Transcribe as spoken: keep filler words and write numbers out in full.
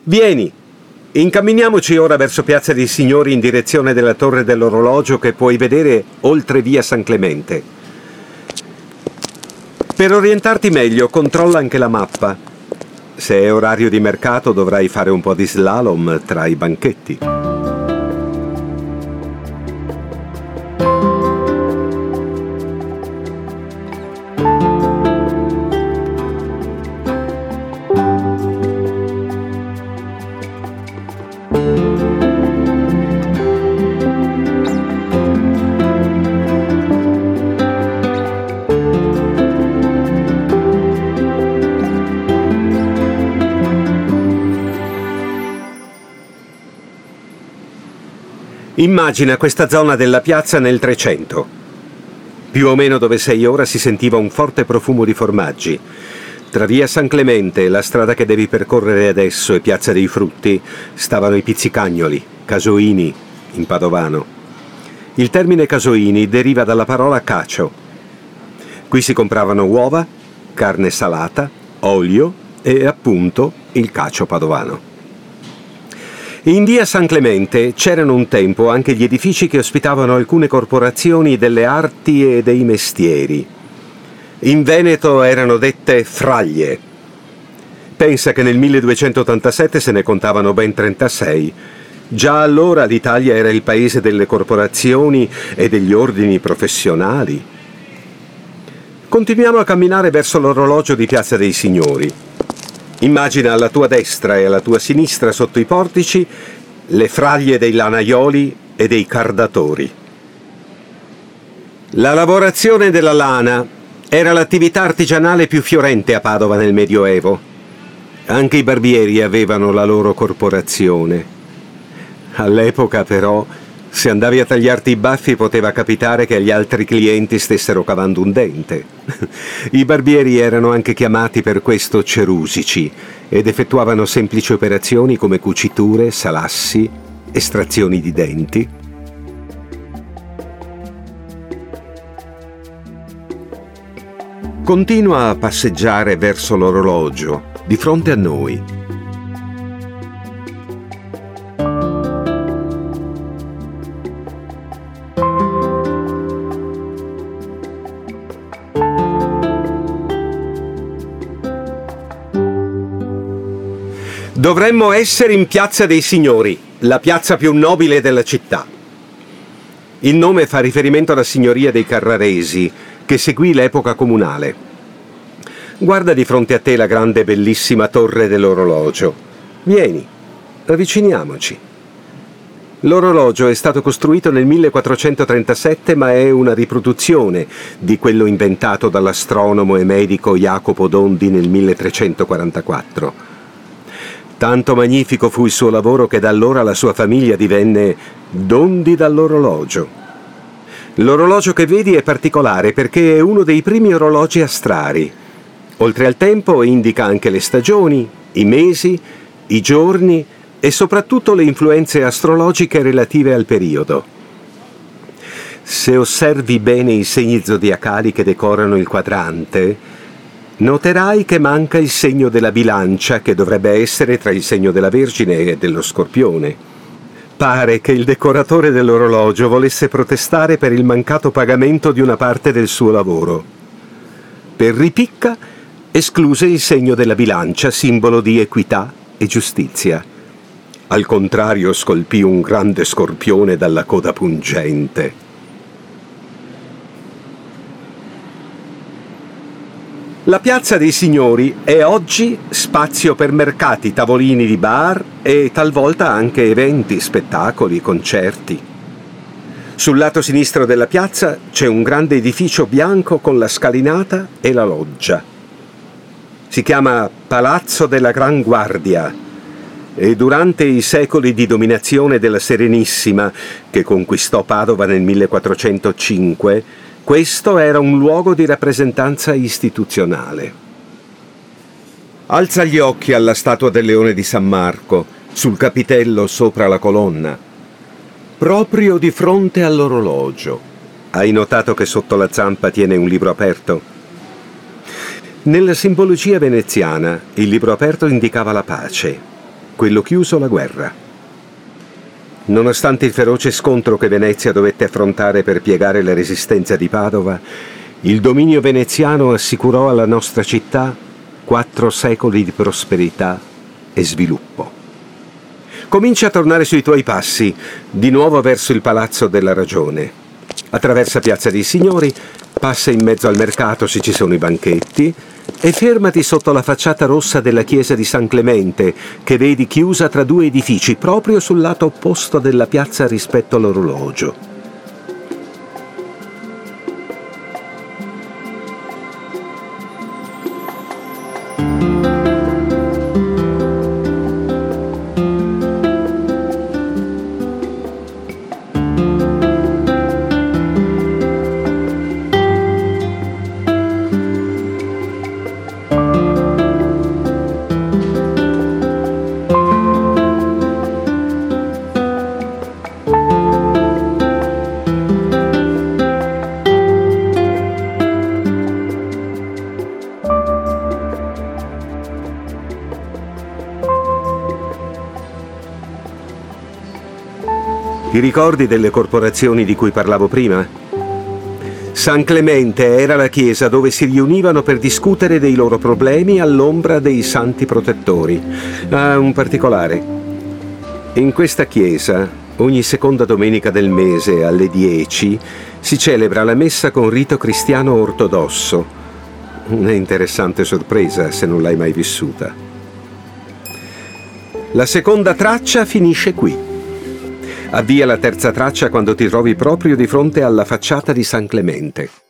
Vieni, incamminiamoci ora verso Piazza dei Signori in direzione della Torre dell'Orologio che puoi vedere oltre via San Clemente. Per orientarti meglio, controlla anche la mappa. Se è orario di mercato dovrai fare un po' di slalom tra i banchetti. Immagina questa zona della piazza nel Trecento. Più o meno dove sei ora si sentiva un forte profumo di formaggi. Tra via San Clemente e la strada che devi percorrere adesso e Piazza dei Frutti stavano i pizzicagnoli, casoini in padovano. Il termine casoini deriva dalla parola cacio. Qui si compravano uova, carne salata, olio e appunto il cacio padovano. In via San Clemente c'erano un tempo anche gli edifici che ospitavano alcune corporazioni delle arti e dei mestieri. In Veneto erano dette fraglie. Pensa che nel milleduecentottantasette se ne contavano ben trentasei. Già allora l'Italia era il paese delle corporazioni e degli ordini professionali. Continuiamo a camminare verso l'orologio di Piazza dei Signori. Immagina alla tua destra e alla tua sinistra sotto i portici le fraglie dei lanaioli e dei cardatori. La lavorazione della lana era l'attività artigianale più fiorente a Padova nel Medioevo. Anche i barbieri avevano la loro corporazione. All'epoca però, se andavi a tagliarti i baffi poteva capitare che agli altri clienti stessero cavando un dente. I barbieri erano anche chiamati per questo cerusici ed effettuavano semplici operazioni come cuciture, salassi, estrazioni di denti. Continua a passeggiare verso l'orologio, di fronte a noi. Dovremmo essere in Piazza dei Signori, la piazza più nobile della città. Il nome fa riferimento alla signoria dei Carraresi, che seguì l'epoca comunale. Guarda di fronte a te la grande e bellissima torre dell'orologio. Vieni, avviciniamoci. L'orologio è stato costruito nel millequattrocentotrentasette, ma è una riproduzione di quello inventato dall'astronomo e medico Jacopo Dondi nel milletrecentoquarantaquattro. Tanto magnifico fu il suo lavoro che da allora la sua famiglia divenne Dondi dall'orologio. L'orologio che vedi è particolare perché è uno dei primi orologi astrali. Oltre al tempo indica anche le stagioni, i mesi, i giorni e soprattutto le influenze astrologiche relative al periodo. Se osservi bene i segni zodiacali che decorano il quadrante, noterai che manca il segno della bilancia, che dovrebbe essere tra il segno della Vergine e dello Scorpione. Pare che il decoratore dell'orologio volesse protestare per il mancato pagamento di una parte del suo lavoro. Per ripicca, escluse il segno della bilancia, simbolo di equità e giustizia. Al contrario, scolpì un grande scorpione dalla coda pungente. La Piazza dei Signori è oggi spazio per mercati, tavolini di bar e talvolta anche eventi, spettacoli, concerti. Sul lato sinistro della piazza c'è un grande edificio bianco con la scalinata e la loggia. Si chiama Palazzo della Gran Guardia e durante i secoli di dominazione della Serenissima, che conquistò Padova nel millequattrocentocinque, questo era un luogo di rappresentanza istituzionale. Alza gli occhi alla statua del Leone di San Marco, sul capitello sopra la colonna, proprio di fronte all'orologio. Hai notato che sotto la zampa tiene un libro aperto? Nella simbologia veneziana, il libro aperto indicava la pace. quello chiuso la guerra. Nonostante il feroce scontro che Venezia dovette affrontare per piegare la resistenza di Padova, il dominio veneziano assicurò alla nostra città quattro secoli di prosperità e sviluppo. Comincia a tornare sui tuoi passi, di nuovo verso il Palazzo della Ragione. Attraversa Piazza dei Signori, passa in mezzo al mercato se ci sono i banchetti e fermati sotto la facciata rossa della chiesa di San Clemente, che vedi chiusa tra due edifici proprio sul lato opposto della piazza rispetto all'orologio. Ti ricordi delle corporazioni di cui parlavo prima? San Clemente era la chiesa dove si riunivano per discutere dei loro problemi all'ombra dei santi protettori. Ah, un particolare. In questa chiesa, ogni seconda domenica del mese alle dieci, si celebra la messa con rito cristiano ortodosso. Una interessante sorpresa se non l'hai mai vissuta. La seconda traccia finisce qui. Avvia la terza traccia quando ti trovi proprio di fronte alla facciata di San Clemente.